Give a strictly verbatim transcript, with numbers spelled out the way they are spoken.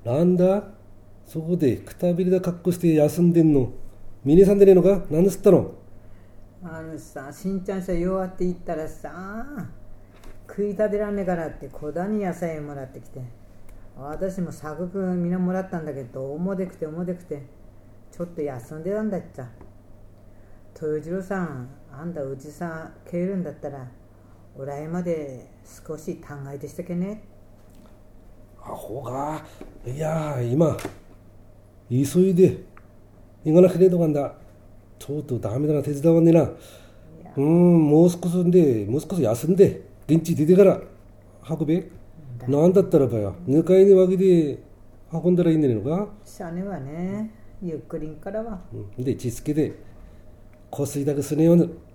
なんだそこでくたびれた格好して休んでんの。ミネさんでねえのか。何で吸ったの。 あのさ、しんちゃんさ弱って言ったらさ、食い立てらんねえからって小田に野菜もらってきて、私もサクくみんなもらったんだけど、重でくて重でくてちょっと休んでたんだっちゃ。豊次郎さん、あんたうちさ帰るんだったらおらへまで少し考えてしたけね。 アホが。いや今急いで行かなくてどかんだ。ちょっとダメだな。手伝わんねえな。うんもう少しでもう少し休んで現地出てから運べ。なんだったらばよぬかいにわけで運んだらいいんじゃねえのか。 しゃねはねゆっくりんからは、 うん、でちつけでこすいだけすねよぬ。